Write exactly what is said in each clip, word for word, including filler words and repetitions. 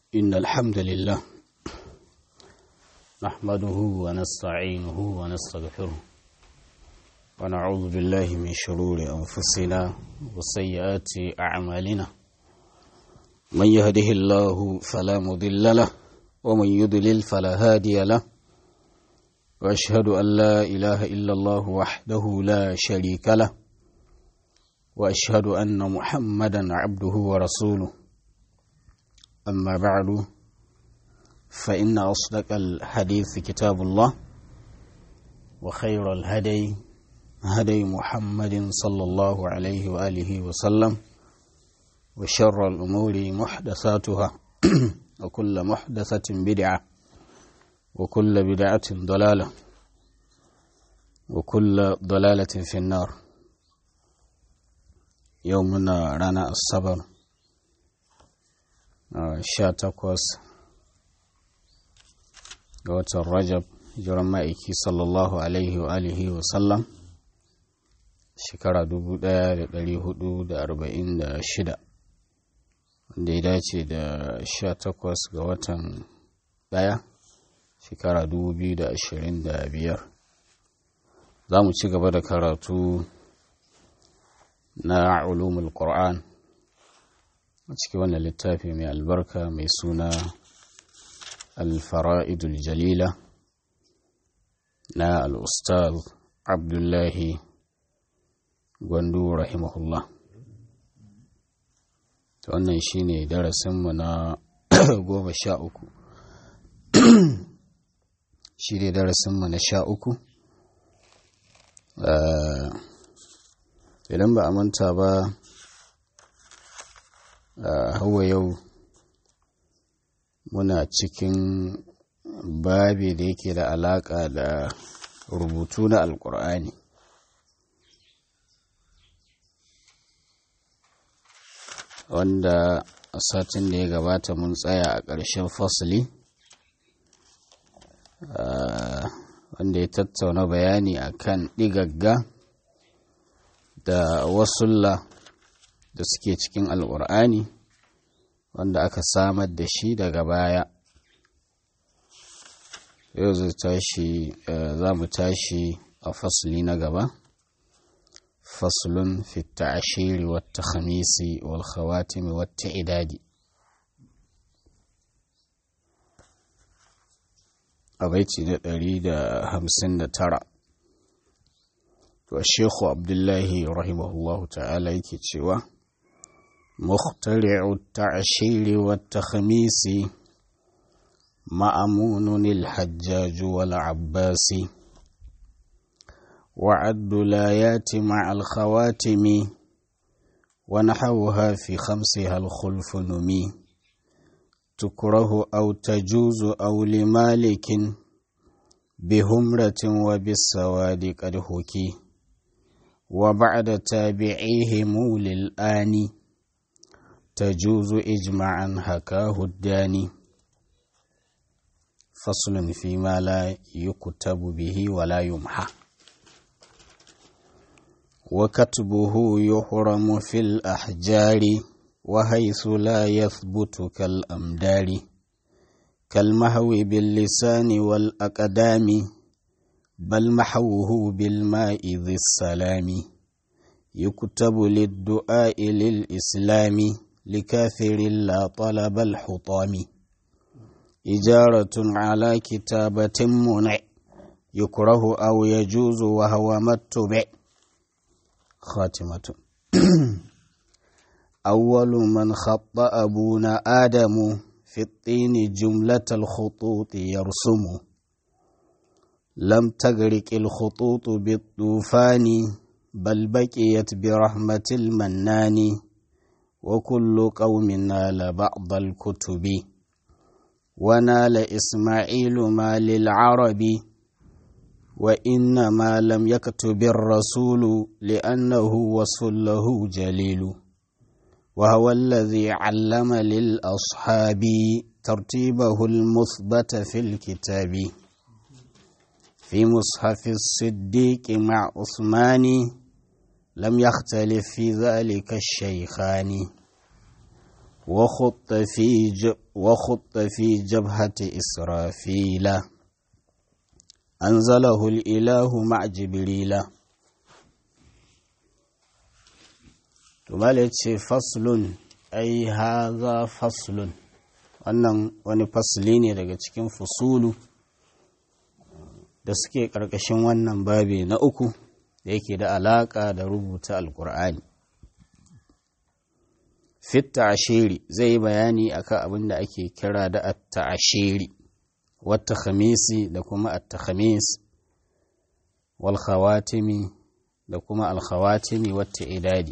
إن الحمد لله نحمده ونستعينه ونستغفره ونعوذ بالله من شرور أنفسنا وسيئات أعمالنا من يهده الله فلا مضل له ومن يضلل فلا هادي له وأشهد أن لا إله إلا الله وحده لا شريك له وأشهد أن محمدا عبده ورسوله أما بعد فإن أصدق الحديث كتاب الله وخير الهدي هدي محمد صلى الله عليه وآله وسلم وشر الأمور محدثاتها وكل محدثة بدعة وكل بدعة ضلالة وكل ضلالة في النار. يومنا رانا الصبر sha takwas ga watan Rajab jiran ma'aiki sallallahu alaihi wa alihi wa sallam shekara dubu ɗaya da ɗari hudu da arba'in da shida wanda ya dace da sha takwas ga watan ɗaya shekara dubu biyu da ashirin da biyar. Za mu ci gaba da karatu na ulumul Qur'an a cikin wannan littafi mai albarka mai suna al-fara'idul jalila na al-ustaz Abdullahi Gwandu rahimahullah. Wannan shine darasinmu na goma sha uku shi ne darasinmu na sha uku idan ba a manta ba hawa yau muna cikin babi da yake da alaƙa da rubutu na alƙur'ani. Wanda a satin da ya gabata mun tsaya a ƙarshen fasli wanda ya tattauna bayani akan ɗigagga da wasulla da suke cikin alƙur'ani wanda aka samar da shi daga baya. Yau zai tashi za mu tashi a fasli na gaba, faslun fi ta'ashiri wa takhamisi wal khawatimi wa ta'idadi. A baiti na ɗari da hamsin da tara to Sheikhu Abdullahi rahimahullahu ta'ala yake cewa مخترع التعشير والتخميس مأمون الحجاج والعباس وعد الآيات مع الخواتم ونحوها في خمسها الخلف نمي تكره أو تجوز أو لمالك بهمرة وبالسواد قد هكي وبعد تابعيهم للآن تجوز إجماعا هكاه الداني فصل فيما لا يكتب به ولا يمحى وكتبه يحرم في الأحجار وحيث لا يثبت كالأمدار كالمحو باللسان والأقدام بل محوه بالماء ذي السلام يكتب للدعاء للإسلام لكافر لا طلب الحطام إجارة على كتابة منع يكره أو يجوز وهو متبع خاتمة أول من خط أبونا آدم في الطين جملة الخطوط يرسم لم تغرق الخطوط بالطوفان بل بقيت برحمة المنان وكل قوم نال بعض الكتب ونال إسماعيل ما للعرب وإنما لم يكتب الرسول لأنه وصف له جليل وهو الذي علم للأصحاب ترتيبه المثبت في الكتاب في مصحف الصديق مع عثمان لم يختلف في ذلك الشيخان وخط في ج... وخط في جبهة إسرافيل أنزله الإله مع جبريل. تبالي فصل أي هذا فصل، wannan wani fasli ne daga cikin fusulu da suke ƙarƙashin wannan babi na uku da yake da alaƙa da rubuta alƙur'ani. fit ta'ashiri zai yi bayani akan abin da ake kira da at-ta'ashiri wata khamisi da kuma at-takhamis wal khawatimi da kuma al khawatimi wata idadi.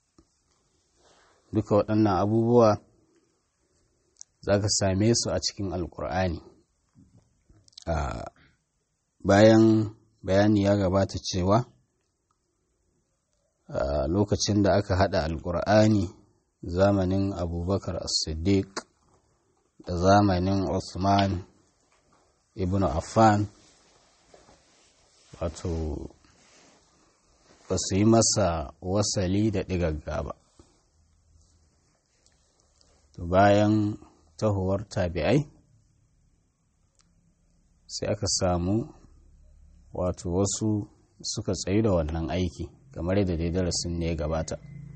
Duka waɗannan abubuwa za ka same su a cikin alƙur'ani. Bayan bayani ya gabata cewa lokacin da aka haɗa alƙur'ani zamanin abubakar as-siddiq da zamanin Usman ibn Affan, wato ba su yi masa wasali da ɗigagga ba. To bayan tahowar tabi'ai sai aka samu wato wasu suka tsayu da wannan aiki kamar yadda dai darasin ne ya gabata.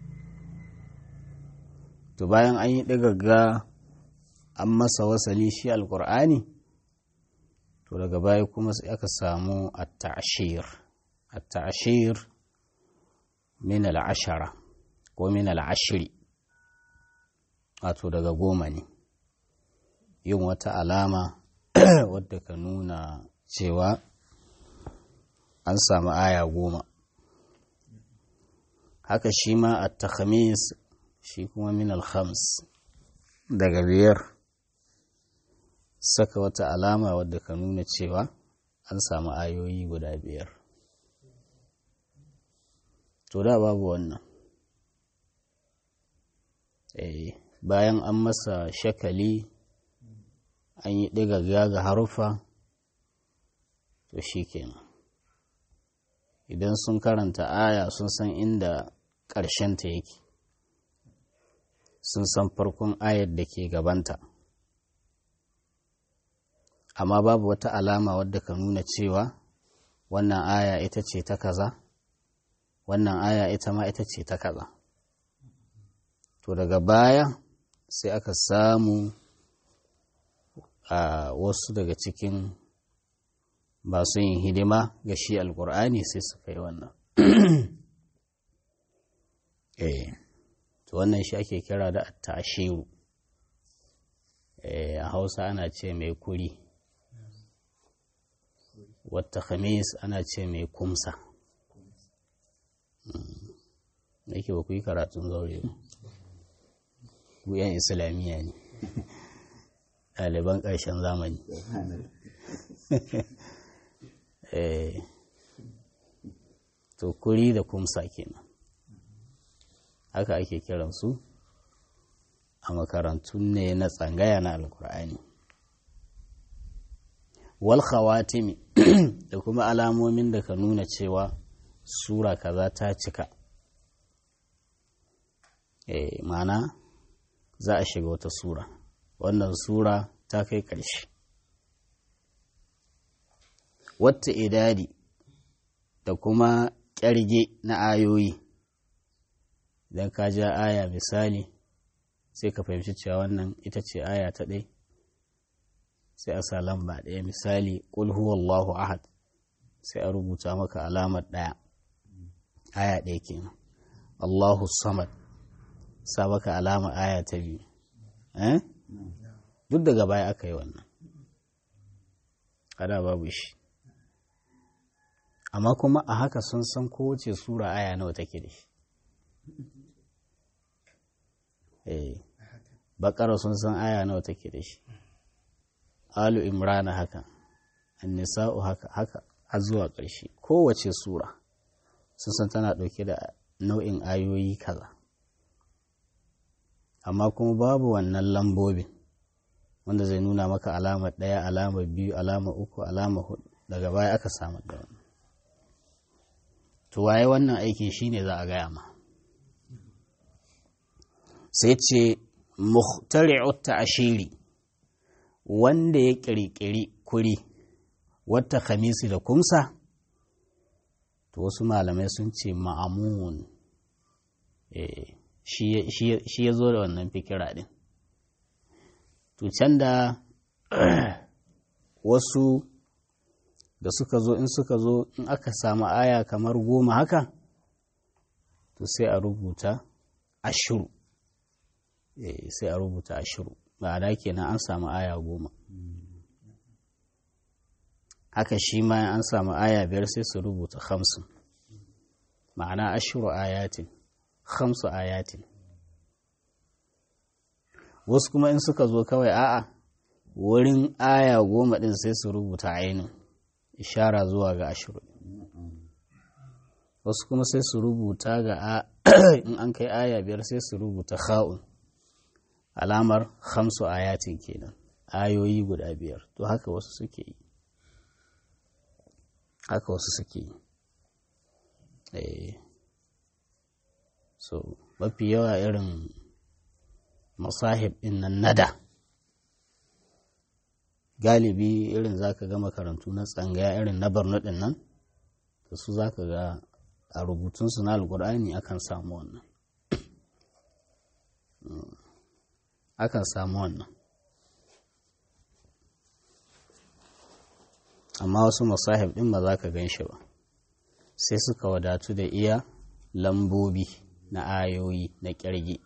To bayan an yi ɗigagga an masa wasali shi alƙur'ani, to daga baya kuma sai aka samu at-ta'ashir. At-ta'ashir min al-ashara ko min al-ashri, wato daga goma ne, yin wata alama wadda ka nuna cewa an samu aya goma. Haka shi ma at-takhamis shi kuma min al-khams, daga biyar, saka wata alama wadda ka nuna cewa an samu ayoyi guda biyar. To da babu wannan. Eh, bayan an masa shakali an yi ɗiga ga harufa, to shi kenan. Idan sun karanta aya sun san inda ƙarshenta yake, sun san farkon ayar da ke gabanta, amma babu wata alama wadda ka nuna cewa wannan aya ita ce ta kaza, wannan aya ita ma ita ce ta kaza. To daga baya sai aka samu a wasu daga cikin masu yin hidima ga shi alkur'ani sai suka yi wannan. eh to wannan shi ake kira da at-ta'ashiru. eh a Hausa ana ce mai kuri, wata khamis ana ce mai kumsa. da yake ba ku yi karatun zaure ba, ku yan islamiyya ne, ɗaliban ƙarshen zamani. to kuri da kumsa kenan, haka ake kiransu a makarantun ne na tsangaya na alkur'ani. wal khawatimi da kuma alamomin da ka nuna cewa sura kaza ta cika, eh mana za a shiga wata sura, wannan sura ta kai ƙarshe. wata idadi da kuma ƙyarge na ayoyi, idan ka ja aya misali sai ka fahimci cewa wannan ita ce aya ta ɗaya, sai a sa lamba ɗaya, misali ƙul huwallahu ahad, sai a rubuta maka alamar ɗaya, aya ɗaya kenan. Allahu samad, sa maka alama aya ta biyu. eh duk daga baya aka yi wannan, kada babu shi, amma kuma a haka sun san kowace sura aya nawa take da shi. eh Baƙara sun san aya nawa take da shi, Alu Imrana haka, An-Nisa'u haka haka har zuwa ƙarshe. Kowace sura sun san tana ɗauke da nau'in ayoyi kaza, amma kuma babu wannan lambobin wanda zai nuna maka alamar ɗaya, alamar biyu, alamar uku, alamar hudu. Daga baya aka samu da wannan. To waye wannan aikin shine za a gaya ma. Sai ce muhtari'ut ta'ashiri wanda ya ƙirƙiri kuri wata khamisi da kumsa to wasu malamai sun ce ma'amun shi ya zo da wannan fikira din to can da wasu da suka zo in suka zo in aka samu aya kamar goma haka to sai a rubuta ashiru sai a rubuta ashiru ma'ana kenan an samu aya goma haka shi ma an samu aya biyar sai su rubuta hamsin ma'ana ashiru ayatin hamsu ayatin wasu kuma in suka zo kawai a'a wurin aya goma din sai su rubuta ainin ishara zuwa ga ashiru wasu kuma sai su rubuta ga in an kai aya biyar sai su rubuta kha'un alamar hamsu ayatin kenan ayoyi guda biyar to haka wasu suke yi haka wasu suke yi eh so mafi yawa irin masahib din nan nada galibi irin zaka ga makarantu na tsangaya irin na Borno din nan da su zaka ga a rubutunsu na alkur'ani akan samu wannan akan samu wannan amma wasu masahib din ba za ka gan shi ba sai suka wadatu da iya lambobi na ayoyi na kirgi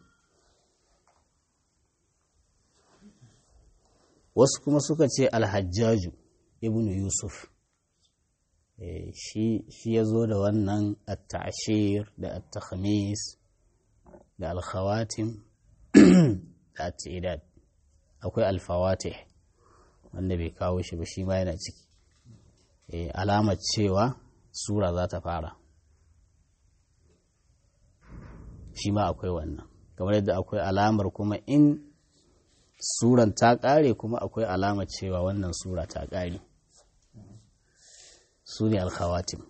wasu kuma suka ce alhajjaju ibnu yusuf e, shi, shi ya zo da wannan at-ta'shir da at-takhmis da al-khawatim da at-tidad akwai al-fawatih wanda bai kawo shi ba shi ma yana ciki e, alamar cewa sura za ta fara shi ma akwai wannan kamar yadda akwai alamar kuma in suran ta ƙare kuma akwai alamar cewa wannan sura ta ƙare su ne alkhawatim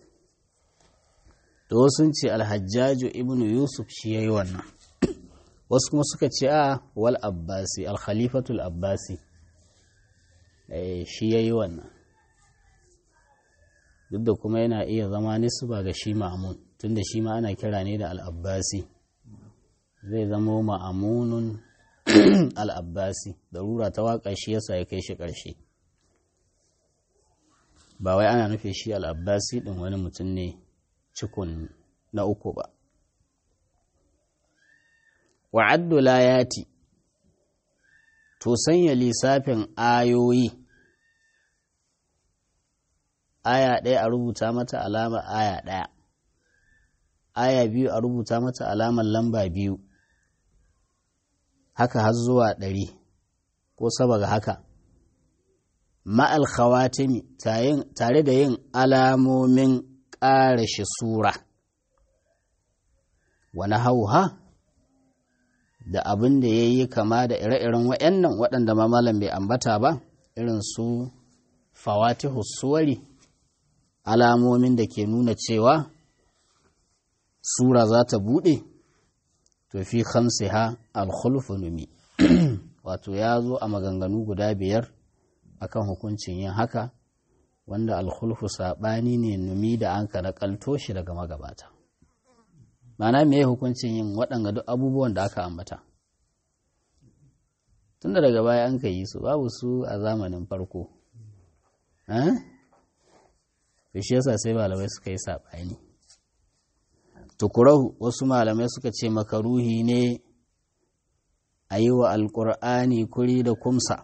to sun ce alhajjaju ibnu yusuf shi ya yi wannan wasu kuma suka ce a wal abbasi alkhalifatul abbasi shi ya yi wannan duk da kuma yana iya zama nisba ga shi ma'amun tunda shi ma ana kira ne da al'abbasi zai zama ma'amunun al'abbasi darura ta waƙa shi yasa ya kai shi ƙarshe ba wai ana nufi shi al'abbasi ɗin wani mutum ne cikon na uku ba wa'addu layati to sanya lissafin ayoyi aya ɗaya a rubuta mata alama aya ɗaya aya biyu a rubuta mata alamar lamba biyu haka har zuwa ɗari ko saba ga haka ma'al khawatimi tare da yin alamomin ƙarashi sura wani hauha da abin da ya yi kama da ire-iren waɗannan waɗanda mamalan bai ambata ba irin su fawatihu suwari alamomin da ke nuna cewa sura za ta buɗe to fi khamsiha al-khulfu numi wato ya zo a maganganu guda biyar akan hukuncin yin haka wanda al-khulfu saɓani ne numi da an ka nakalto shi daga magabata mana me hukuncin yin waɗanga duk abubuwan da aka ambata tunda daga baya an ka yi su babu su a zamanin farko eh shi yasa sai malamai suka yi saɓani tukurahu wasu malamai suka ce makaruhi ne a yi wa alƙur'ani kuri da kumsa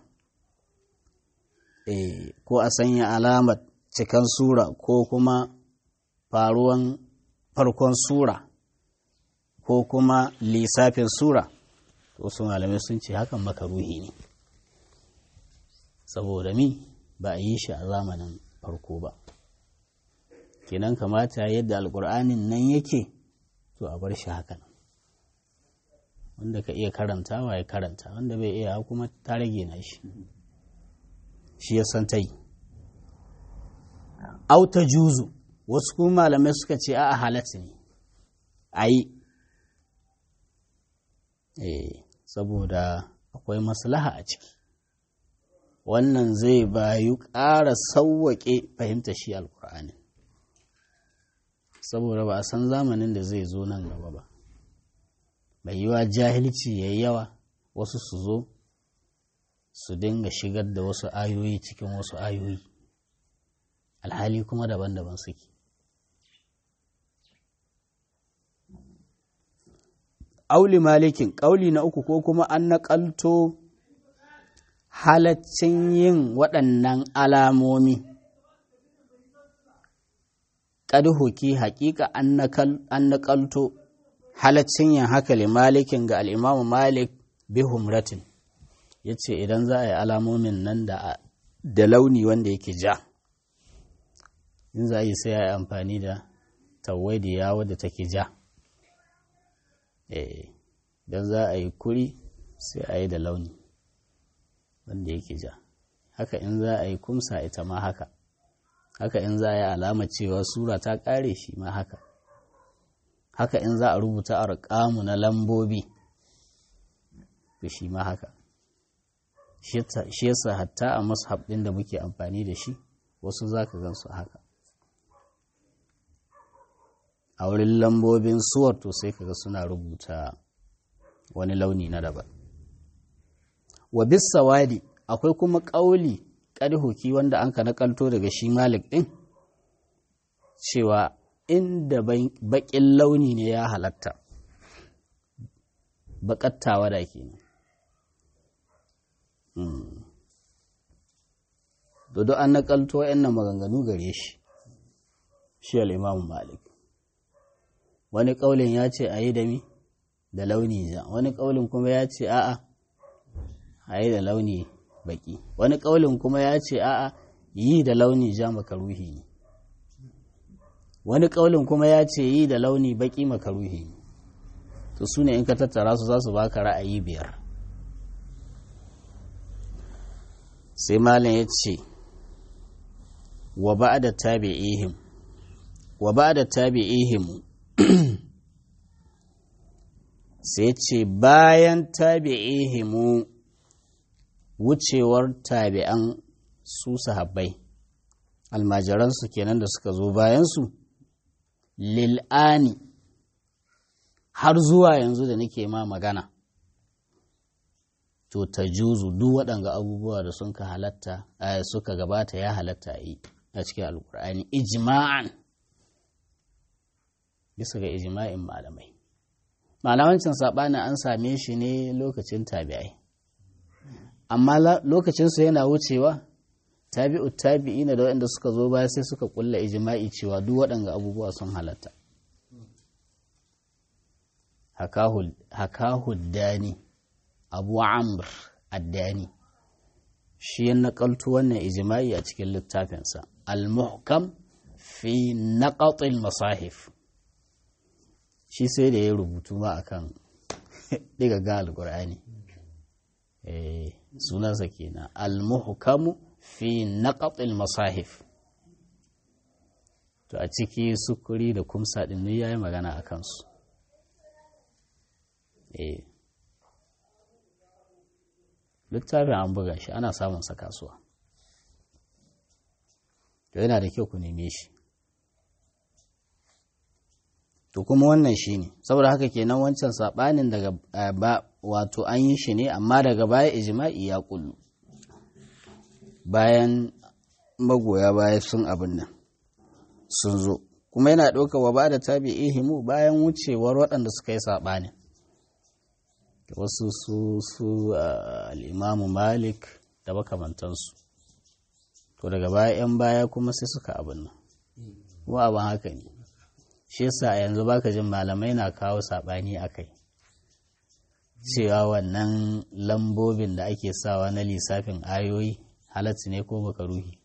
e, ko a sanya alamar cikan sura ko kuma faruwan farkon sura ko kuma lissafin sura wasu malamai sun ce hakan makaruhi ne saboda mi ba a yi shi a zamanin farko ba kenan kamata yadda alƙur'anin nan yake to a bar shi hakan wanda ka iya karantawa ya karanta wanda bai iya kuma ta rage na shi shi ya san ta yi auta juzu wasu kuma malamai suka ce a halatta ne a yi saboda akwai maslaha a ciki. Wannan zai bayu ƙara sauwaƙe fahimta shi alƙur'ani, saboda ba a san zamanin da zai zo nan gaba ba. Mai yiwa jahilci ya yi yawa, wasu su zo su dinga shigar da wasu ayoyi cikin wasu ayoyi, alhali kuma daban-daban suke. Auli malikin, ƙauli na uku, ko kuma an naƙalto halaccin yin waɗannan alamomi. Ƙadhuki, haƙiƙa an naƙalto halaccin yin haka li malikin ga al'imamu Malik bi humratin, ya ce idan za a yi alamomin nan da, da launi wanda yake ja, in za a yi sai a yi amfani da tawadiya wadda take ja. Idan za a yi kuri sai a yi da launi wanda yake ja. Haka in za a yi kumsa ita ma haka. Haka in za a yi alama cewa sura ta ƙare shi ma haka. Haka in za a rubuta arƙamu na lambobi to shi ma haka. Shi yasa hatta a mashab ɗin da muke amfani da shi wasu za ka gan su haka. A wurin lambobin suwar to sai kaga suna rubuta wani launi na daban. Wa bis sawadi, akwai kuma ƙauli ƙadhuki wanda an ka nakalto daga shi Malik ɗin, cewa inda baƙin launi ne ya halatta, baƙattawa da ke nan. Dodo an nakalto wa'annan maganganu gare shi, shi al'imamu Malik. Wani ƙaulin ya ce a yi da mi da launi ja, wani ƙaulin kuma ya ce a'a a yi da launi baƙi, wani ƙaulin kuma ya ce a'a yi da launi ja makaruhi ne, wani ƙaulin kuma ya ce yi da launi baƙi makaruhi ne. To su ne in ka tattara su za su baka ra'ayi biyar. Sai malam ya ce wa ba'da tabi'ihim wa ba'da tabi'ihim sai ce bayan tabi'ihimu, wucewar tabi'an su sahabbai, almajiransu kenan da suka zo bayansu, lil'ani har zuwa yanzu da nake ma magana, to ta juzu duk waɗanga abubuwa da sun ka halatta suka gabata ya halatta a cikin alkur'ani ijma'an, bisa ga ijma'in malamai. Malamancin saɓanin an same shi ne lokacin tabi'ai, amma lokacinsu yana wucewa tabi'u tabi'i na da waɗanda suka zo baya sai suka ƙulla ijma'i cewa duk waɗanga abubuwa sun halatta. Hakahu dani Abu Amr ad-Dani shi ya naƙaltu wannan ijma'i a cikin littafinsa al-muhkam fi naqatil masahif. Shi sai da ya rubutu ma akan diga ga alqur'ani, eh sunansa kenan al-muhkamu fi naqatil masahif. To a ciki sukuri da kumsa din ne yayi magana akan su. eh littafin an buga shi, ana samun sa kasuwa, to yana da kyau ku neme shi. To kuma wannan shi ne, saboda haka kenan wancan saɓanin daga ba wato an yi shi ne, amma daga baya ijma'i ya kullu bayan magoya baya sun abin nan sun zo, kuma yana ɗauka wa ba da tabi'ihimu bayan wucewar waɗanda suka yi saɓanin, wasu su su al'imamu Malik da makamantansu. To daga baya 'yan baya kuma sai suka abin nan, kuma abin haka ne. Shi yasa a yanzu baka jin malamai na kawo saɓani a kai, cewa wannan lambobin da ake sawa na lissafin ayoyi halatta ne ko makaruhi.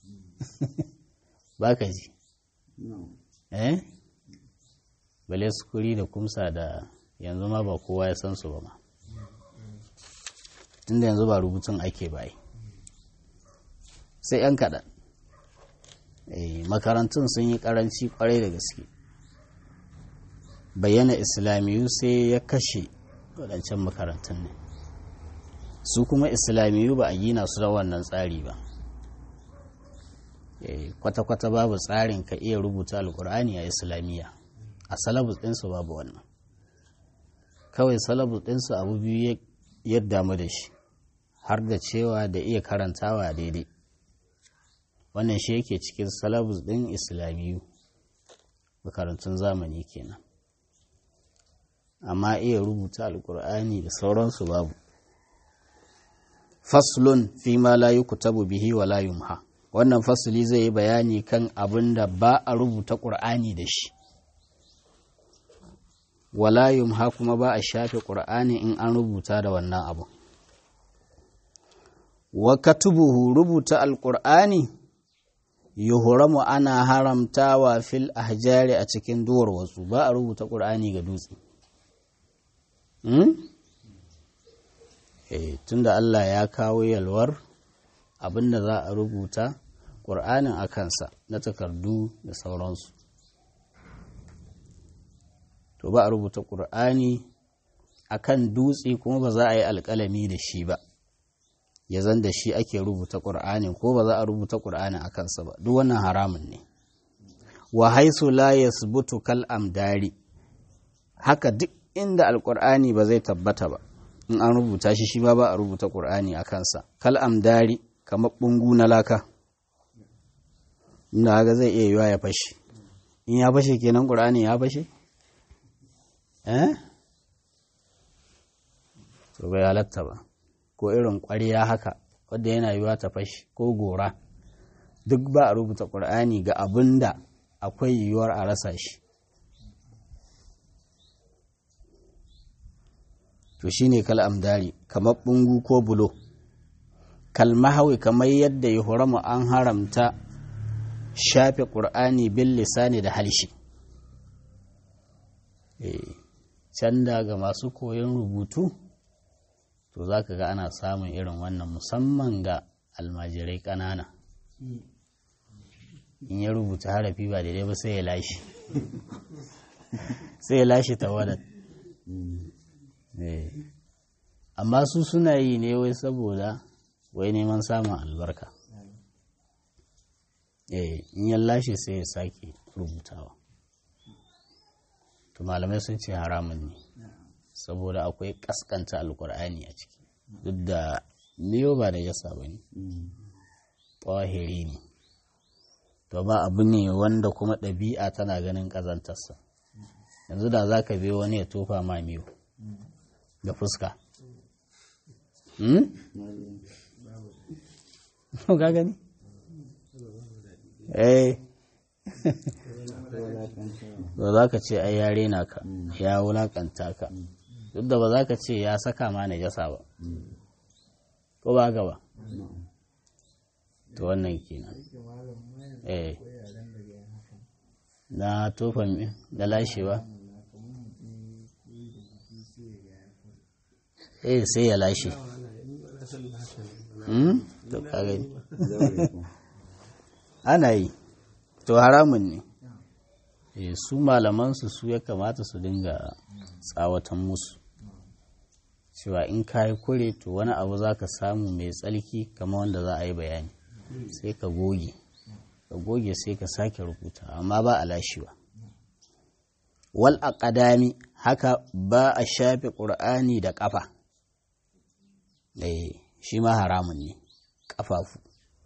Baka ji eh bale sukuri da kumsa da yanzu ma ba kowa ya san su ba ma, tunda yanzu ba rubutun ake bai, sai 'yan kaɗan. Makarantun sun yi ƙaranci ƙwarai da gaske, bayyana islamiyu sai ya kashe waɗancan makarantun ne. su kuma islamiyu ba a gina su da wannan tsari ba. Kwata-kwata babu tsarin ka iya rubuta alkur'ani a islamiyya, a salabus ɗinsu babu wannan. Kawai salabus ɗinsu abu biyu ya damu da shi, har da cewa da iya karantawa daidai. Wannan shi yake cikin salabus ɗin islamiyu, makarantun zamani kenan. Amma iya rubuta alkur'ani da sauransu babu. Faslun fi ma la yuktabu bihi wa la yumha. Wannan fasli zai yi bayani kan abin da ba a rubuta ƙur'ani da shi. Wa la yumha kuma ba a shafe ƙur'ani in an rubuta da wannan abu. Wa katubuhu rubuta alkur'ani yuhramu ana haramtawa fil ahjari a cikin duwar wasu, ba a rubuta ƙur'ani ga dutse. Hmm? Eh, tunda Allah ya kawo yalwar abinda za a rubuta ƙur'anin a kansa na takardu da sauransu. To ba a rubuta ƙur'ani a kan dutse kuma ba za a yi alƙalami da shi ba, ya zan da shi ake rubuta ƙur'anin ko ba za a rubuta ƙur'anin a kansa ba, duk wannan haramun ne. Wa haisu la yasbutu kal amdari, haka duk inda alƙur'ani ba zai tabbata ba in an rubuta shi shi ma ba a rubuta ƙur'ani a kansa. Kal amdari kamar ɓungu na laka, inda haka zai iya yiwa ya fashe. In ya fashe kenan ƙur'ani ya fashe? Eh? To bai halatta ba. Ko irin ƙwariya haka wadda yana yiwa ta fashe, ko gora, duk ba a rubuta ƙur'ani ga abin da akwai yiwuwar a rasa shi. To shi ne kal amdari, kamar ɓungu ko bulo. Kalmahawi, kamar yadda ya huramu an haramta shafe ƙur'ani bin lisani da halshi. Can daga masu koyon rubutu, to za ka ga ana samun irin wannan, musamman ga almajirai ƙanana. In ya rubuta harafi ba daidai ba sai ya lashe. Sai ya lashe tawadar. Amma su suna yi ne wai saboda wai neman samun albarka. In ya lashe sai ya sake rubutawa. To malamai sun ce haramun ne, saboda akwai kaskanta alkur'ani a ciki, duk da miyo ba da yasa ba ne, ƙwahiri ne. To ba abu ne wanda kuma ɗabi'a tana ganin ƙazantarsa. Yanzu da za ka biyo wani ya tofa ma miyo da fuska. Ka gani? Eh. Ba za ka ce ai yare na ka, ya wulakanta ka, duk da ba za ka ce ya saka ma najasa ba. Ko ba gaba? To wannan kenan. Eh. Na tofa da lashewa. Eh sai ya lashe. Hmm? To kage. Ana yi. To haramun ne. Eh su malaman su su ya kamata su dinga tsawatan musu. Cewa in kai kure to wani abu zaka samu mai tsalki kamar wanda za a yi bayani. Sai ka goge. Ka goge sai ka sake rubuta, amma ba a lashewa. Wal aqdami, haka ba a shafe Qur'ani da ƙafa. Eh, shi ma haramun ne, ƙafafu.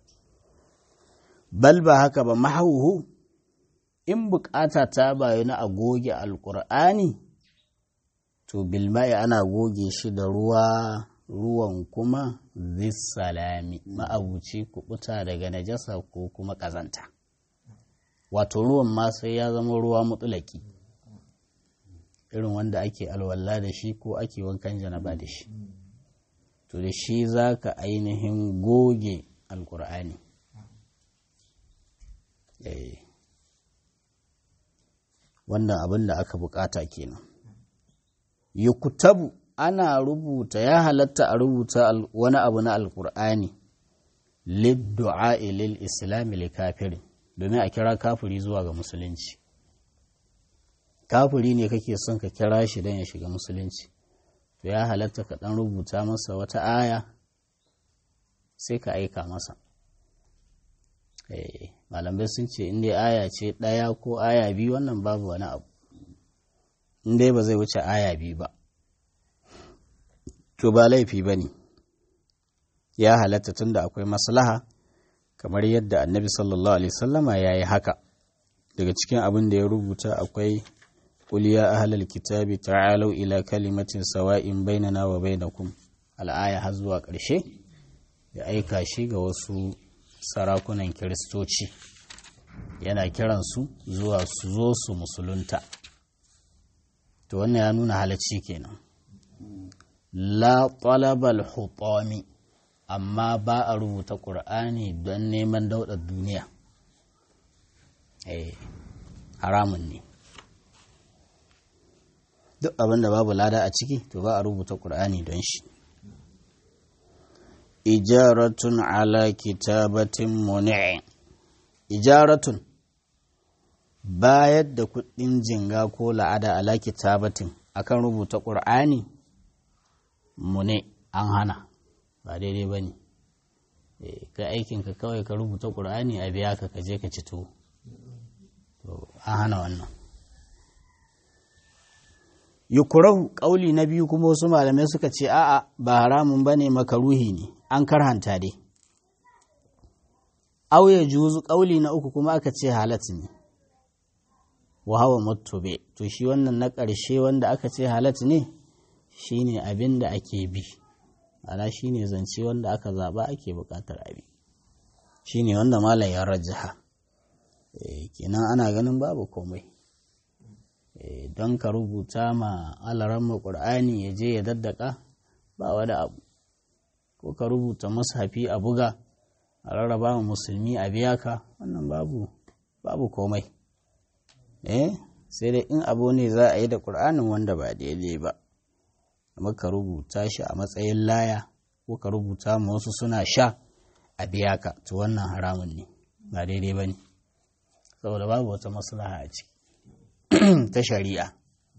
Bal ba haka ba, mahauhu, in bukata ta bayyana a goge alƙur'ani, to bilma'i ana goge shi da ruwa, ruwan kuma zissalami, ma'abuci kuɓuta daga najasa ko kuma ƙazanta. Wato ruwan ma sai ya zama ruwa mutulaki, irin wanda ake alwala da shi ko ake wankan janaba da shi. To da shi za ka ainihin goge alƙur'ani. Wannan abin da aka bukata kenan. Yukutabu, ana rubuta, ya halatta a rubuta wani abu na alƙur'ani liddu'a'i lil islami li kafirin, domin a kira kafiri zuwa ga musulunci. Kafiri ne kake son ka kira shi don ya shiga musulunci, to ya halatta ka ɗan rubuta masa wata aya sai ka aika masa. Eh, malamai sun ce in dai aya ce ɗaya ko aya biyu wannan babu wani abu, in dai ba zai wuce aya biyu ba to ba laifi ba ne, ya halatta tunda akwai maslaha, kamar yadda annabi sallallahu alaihi wasallama ya yi haka. Daga cikin abin da ya rubuta akwai qul ya ahlal kitabi ta'alu ila kalimatin sawa'in bainana wa bainakum al'aya har zuwa ƙarshe, ya aika shi ga wasu sarakunan kiristoci yana kiransu zuwa su zo su musulunta. To wannan ya nuna halacci kenan. La talabal hutami, amma ba a rubuta ƙur'ani don neman daudar duniya. Eh, haramun ne. Duk abin da babu lada a ciki to ba a rubuta ƙur'ani don shi. Ijaratun ala kitabatin muni'in. Ijaratun, bayar da kuɗin jinga ko la'ada ala kitabatin akan rubuta ƙur'ani mune an hana, ba daidai ba ne. Kai aikinka kawai ka rubuta ƙur'ani a biya ka kaje ka ci tuwo, to an hana wannan. Yukurahu, ƙauli na biyu kuma wasu malamai suka ce a'a ba haramun ba ne, makaruhi ne, an karhanta dai. Au ya juzu, ƙauli na uku kuma aka ce halat ne. Wa hawa mutube, to shi wannan na ƙarshe wanda aka ce halat ne shi ne abin da ake bi, ana shi ne zance wanda aka zaɓa ake buƙatar abi, shi ne wanda malam ya rajaha. E, kenan ana ganin babu komai. E, don ka rubuta ma alaramma ƙur'ani ya je ya daddaka ba wani abu, ko ka rubuta mushafi a buga a rarraba wa musulmi a biya ka, wannan babu babu komai. Eh, sai dai in abu ne za a yi da ƙur'anin wanda ba daidai ba, amma ka rubuta shi a matsayin laya ko ka rubuta ma wasu suna sha a biya ka, to wannan haramun ne, ba daidai ba ne, saboda babu wata maslaha a ciki ta shari'a,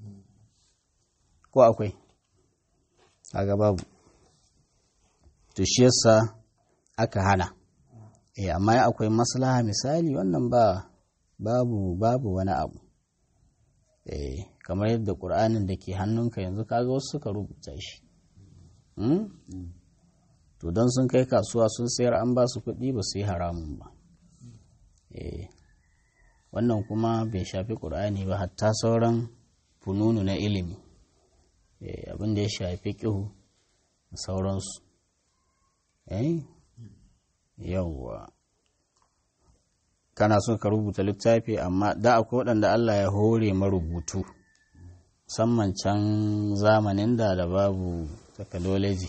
ko akwai? Kaga babu. To shi yasa aka hana. Eh, amma akwai maslaha misali wannan ba babu babu wani abu. Eh, kamar yadda Qur'anin da ke hannunka yanzu kaga wasu suka rubuta shi. Hmm? To don sun kai kasuwa sun sayar an ba su kuɗi ba su yi haramun ba. Eh, wannan kuma bai shafi Qur'ani ba, hatta sauran fununu na ilimi. Eh, abin da ya shafi ƙihu da sauransu. Eh, yawwa. Kana so ka rubuta littafi, amma da akwai waɗanda Allah ya hore marubutu, musamman can zamanin da da babu technology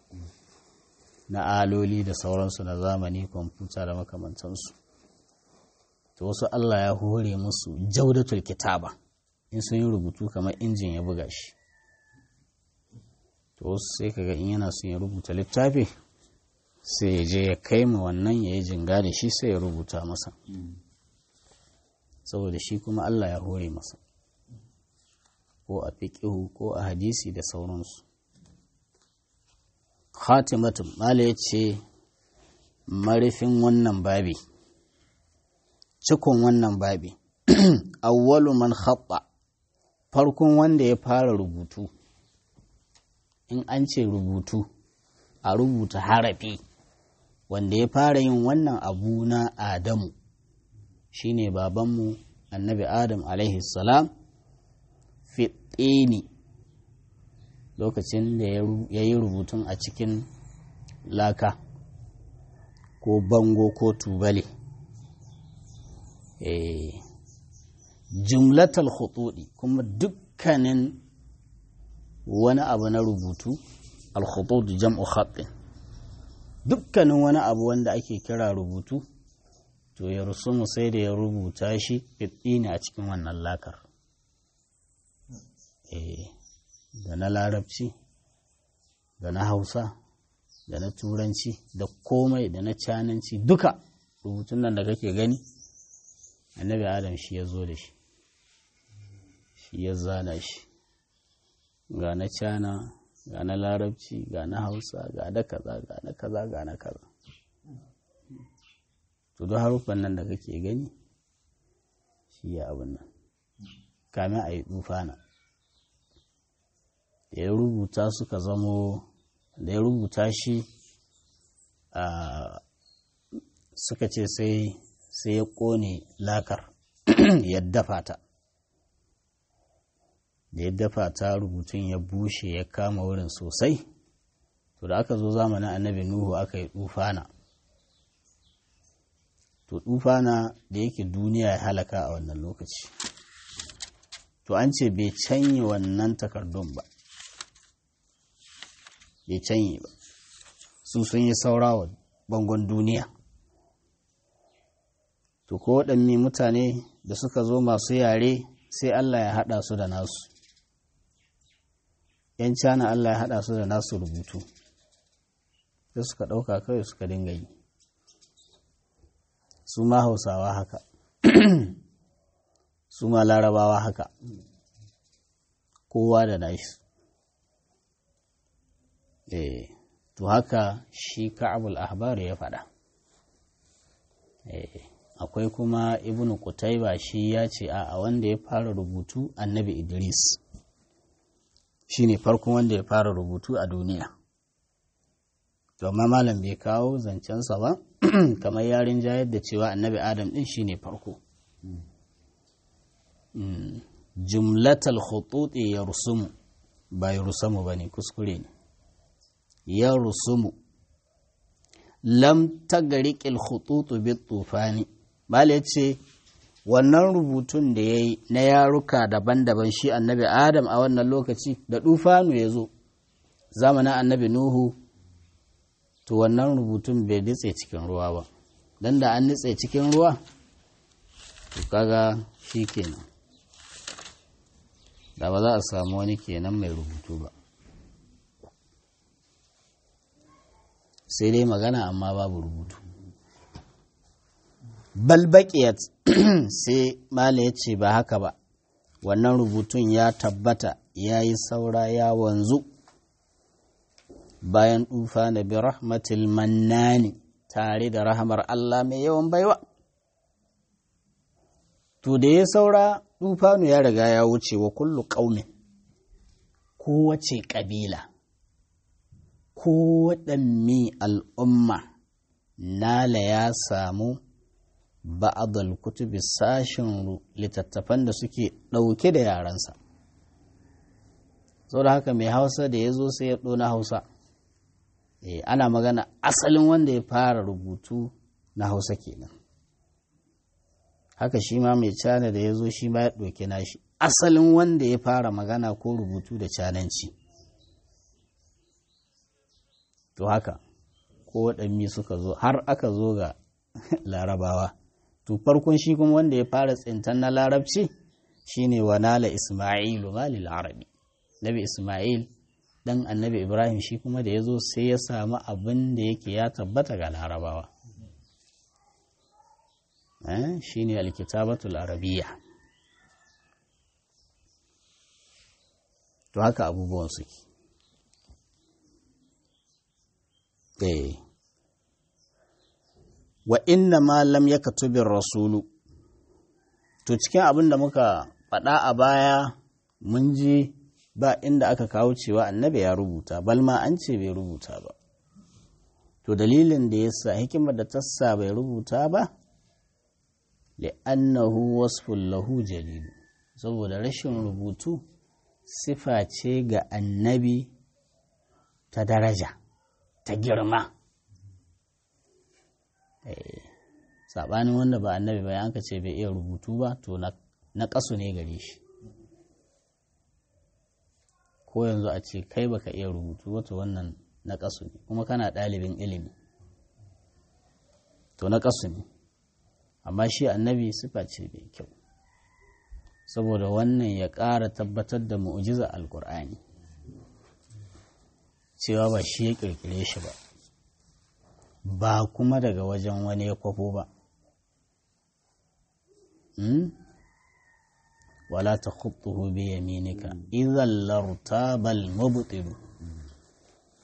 na aloli da sauransu na zamani, kwamfuta da makamantansu. To wasu Allah ya hore musu jaudatul kitaba, in sun yi rubutu kamar injin ya buga shi. To wasu sai kaga in yana son ya rubuta littafi sai ya je ya kai mu wannan ya yi jinga da shi sai ya rubuta masa, saboda shi kuma Allah ya hore masa, ko a fiƙihu ko a hadisi da sauransu. Khatimatun, mala ya ce marifin wannan babi, cikon wannan babi. Awwalu man khatta, farkon wanda ya fara rubutu. In an ce rubutu, a rubuta harafi, wanda ya fara yin wannan abu na Adamu shine babanmu annabi Adam alaihi salam, fitini, lokacin da ya yi rubutun a cikin laka ko bango ko tubale. E, jumlatal khutudi, kuma dukkanin wani abu na rubutu, al-khutud jam'u khatin, dukkanin wani abu wanda ake kira rubutu to ya rusumu sai da ya rubuta shi fitini a cikin wannan lakar. E, da na larabci da na hausa da na turanci da komai da na cananci, duka rubutun nan da kake gani annabi Adam shi ya zo da shi, shi ya zana shi, ga na cana ga na larabci ga na hausa ga na kaza ga na kaza ga na kaza. To don haruffan nan da kake gani shi ya abin nan kamin a yi tufana da ya rubuta suka zamo da ya rubuta shi a suka ce sai sai ya ƙone lakar ya dafa ta da ya dafa ta rubutun ya bushe ya kama wurin sosai. To da aka zo zamanin annabi Nuhu aka yi tufana, to tufana da yake duniya ya halaka a wannan lokaci, to an ce bai canye wannan takardun ba, bai canye ba, su sun yi saura wa bangon duniya. To ko waɗanne mutane da suka zo masu yare sai Allah ya haɗa su da nasu, ‘yan cana Allah ya haɗa su da nasu rubutu, sai suka ɗauka kawai suka dinga yi. Su ma Hausawa haka, su ma Larabawa haka, kowa da nashi. Eh, to haka shi Ka'abul Ahbar ya faɗa. Eh, akwai kuma Ibn Qutayba shi ya ce a wanda ya fara rubutu Annabi Idris shi ne farkon wanda ya fara rubutu a duniya. To amma malam bai kawo zancensa ba kamar yarin jayar da cewa Annabi Adam din shi ne farko. Jumlatal khututi ya rusumu ba ya rusumu ba ne, kuskure ne. Ya rusumu lam tagariƙil khututu bit tufani. Bala ya ce wannan rubutun da ya yi na yaruka daban-daban shi Annabi Adam a wannan lokaci da tufanu ya zo zamanin Annabi Nuhu, to wannan rubutun bai nitse cikin ruwa ba, don da an nitse cikin ruwa to kaga shi kenan da ba za a samu wani kenan mai rubutu ba, sai dai magana amma babu rubutu. Balbaƙiyat sai mala ya ce ba haka ba, wannan rubutun ya tabbata ya yi saura ya wanzu bayan tufa da bi rahmatil mannani tare da rahamar Allah mai yawan baiwa. To da ya saura tufanu ya riga ya wuce wa kullu ƙaumin, kowace ƙabila, kowaɗanne al'umma nala ya samu ba'adal kutubi sashin littattafan da suke ɗauke da yarensa. Sau da haka mai Hausa da ya zo sai ya ɗona Hausa. E, ana magana asalin wanda ya fara rubutu na Hausa kenan. Haka shi ma mai Cana da ya zo shi ma ya ɗauki nashi asalin wanda ya fara magana ko rubutu da Cananci. To haka ko waɗanne suka zo har aka zo ga Larabawa. To farkon shi kuma wanda ya fara tsintan na Larabci shine wanala Isma'ilu malil Arabi. Nabi Isma'il dan Annabi Ibrahim shi kuma da ya zo sai ya samu abin da yake ya tabbata ga Larabawa. Eh, shine alkitabatul arabiyya. To haka abubuwan suke. Eh. Wa inna ma lam yakatubir rasulu, to cikin abin da muka faɗa a baya mun ji ba inda aka kawo cewa annabi ya rubuta, balma an ce bai rubuta ba. To dalilin da yasa hikimar da tassa bai rubuta ba, li'annahu wasfun lahu jalil, saboda rashin rubutu sifa ce ga annabi ta daraja ta girma. Saɓanin wanda ba annabi ba yanka ce bai iya rubutu ba, to na ƙasu ne gare shi. Ko yanzu a ce kai baka iya rubutu ba, to wannan na ƙasu ne, kuma kana ɗalibin ilimi, to na ƙasu ne. Amma shi annabi sifa ce mai kyau, saboda wannan ya ƙara tabbatar da mu'jiza alƙur'ani cewa ba shi ya ƙirƙire shi ba, ba kuma daga wajen wani ya kwafo ba. Hmm? Wala ta khutuhu bi yaminika idhal lartabal mubtilu.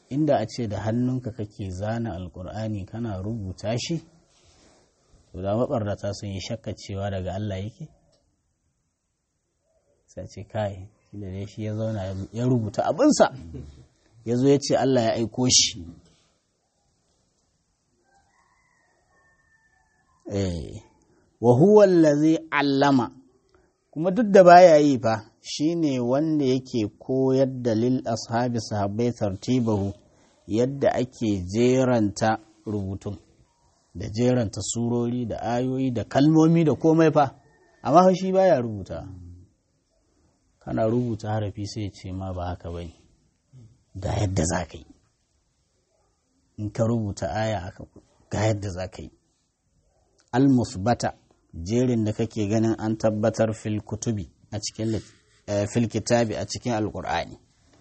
inda a ce da hannunka kake zana alkur'ani kana rubuta shi to da mabarnata sun yi shakka cewa daga Allah yake sai ce kai da dai shi ya zauna ya rubuta abinsa ya zo ya ce Allah ya aiko shi eh wa huwa allazi allama kuma duk da baya yi fa shine wanda yake koyar da lil ashabi sahabbai tartibahu yadda ake jeranta rubutun da jeranta surori da ayoyi da kalmomi da komai fa amma shi baya rubuta kana rubuta harafi sai ya ce ma ba haka bane ga yadda za ka yi in ka rubuta aya aka ga yadda za ka yi al-musbata jerin da kake ganin an tabbatar fil kutubi a cikin fil kitabi a cikin alkur'ani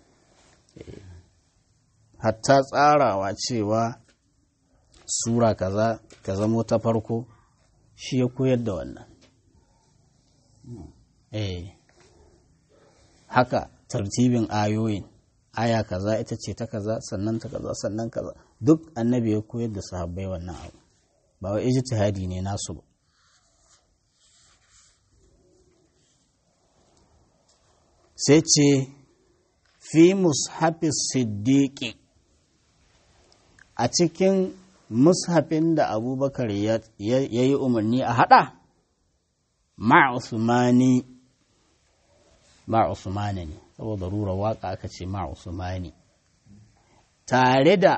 hatta tsarawa cewa sura kaza ka zamo ta farko shi ya koyar da wannan eh haka tartibin ayoyin aya kaza ita ce ta kaza sannan ta kaza sannan kaza duk annabi ya koyar da sahabbai wannan abu ba wai ijtihadi ne nasu ba sai ce fi mushafi siddiqi a cikin mushafin da abubakar ya yi umarni a hada ma usmani ma usmani ne saboda rura waka aka ce ma usmani tare da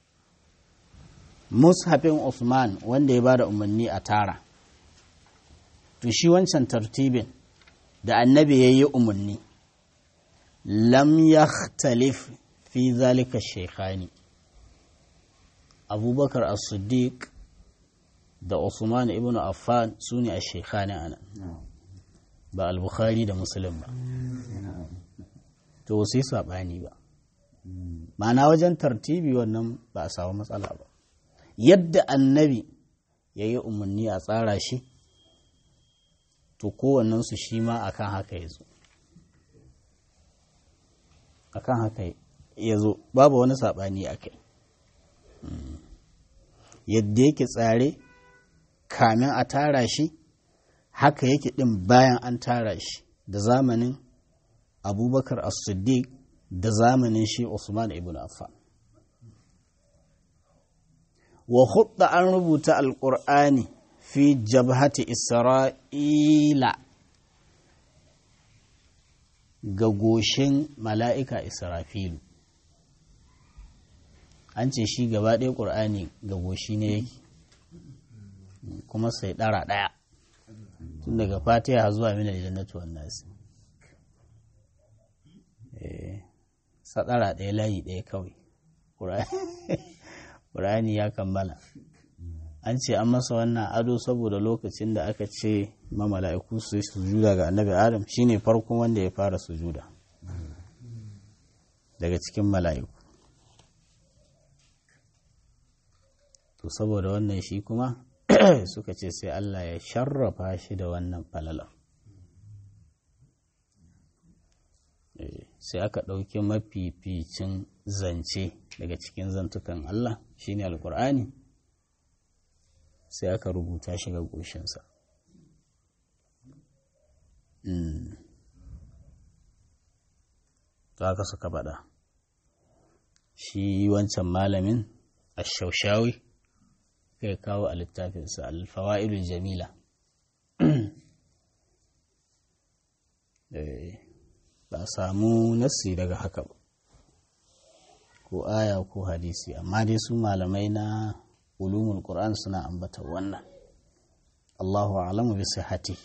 mushafin usman wanda ya bada umarni a tara to shi wancan tartibin da annabi ya yi umarni lam yakhtalif fi zalika shaykhani abubakar as-siddiq da usman ibn affan sune a shaykhani ana ba al-bukhari da muslim ba to sai sabani ba ma'ana wajen tartibi wannan ba a samu matsala ba yadda annabi ya yi umarni a tsara shi to kowannensu shi ma akan haka ya zo akan haka ya zo babu wani saɓani a kai yadda yake tsare kamin a tara shi haka yake ɗin bayan an tara shi da zamanin abubakar as-siddiq da zamanin shi usman ibn affan wa khutta an rubuta alƙur'ani fi jabhati isra'ila ga goshin mala'ika israfilu an ce shi gaba ɗaya ƙur'ani ga goshi ne yake kuma sai ɗara ɗaya tun daga fatiha zuwa mina da jannatu wan nasi sa ɗara ɗaya layi ɗaya kawai ƙur'ani ya kammala an ce an masa wannan ado saboda lokacin da aka ce ma mala'iku su yi sujuda ga annabi adam shine farkon wanda ya fara sujuda daga cikin mala'iku to saboda wannan shi kuma suka ce sai Allah ya sharrafa shi da wannan falalar sai aka ɗauki mafificin zance daga cikin zantukan Allah shine alkur'ani sai aka rubuta shi ga goshinsa to haka suka faɗa shi wancan malamin ash-Shawshawi kai kawo a littafinsa al-Fawaidul Jamila ba a samu nassi daga haka ba ko aya ko hadisi amma dai su malamai na ulumul Qur'an suna ambata wannan Allahu a'lamu bi sihhati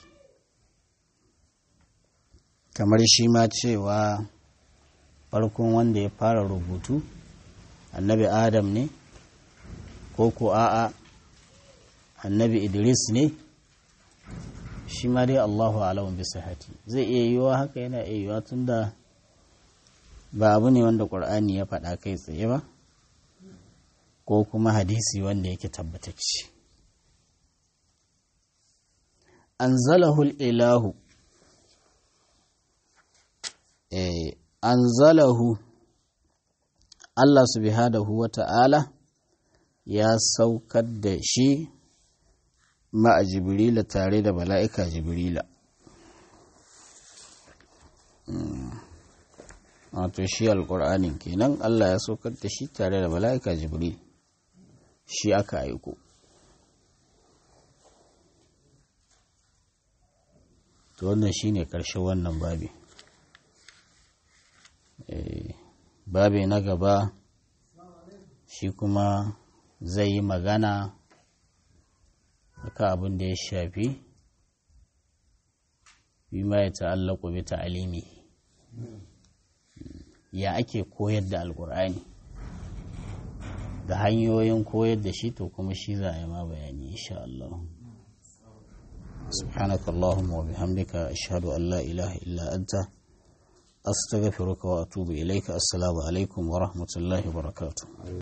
kamar shi ma cewa farkon wanda ya fara rubutu annabi Adam ne ko ko a'a annabi Idris ne shi ma dai Allahu a'lamu bi sihhati zai iya yiwa haka yana iya yiwa tunda ba abu ne wanda Qur'ani ya faɗa kai tsaye ba ko kuma hadisi wanda yake tabbatacce anzalahu al-ilahu eh anzalahu Allah subhanahu wa ta'ala ya saukar da shi ma'a Jibrila tare da mala'ika Jibrila. Wato shi alƙur'anin kenan Allah ya saukar da shi tare da mala'ika Jibril, shi aka aiko. To wannan shi ne ƙarshen wannan babi. Babi na gaba shi kuma zai yi magana akan abin da ya shafi bima ya ta'allaku bi ta'alimi, ya ake koyar da alkur'ani da hanyoyin koyar da shi, to kuma shi za a yi ma bayani insha Allah. subhanakallahumma wa bihamdika ashhadu an la ilaha illa anta astaghfiruka wa atubu ilaika. Assalamu alaikum wa rahmatullahi wa barakatuh.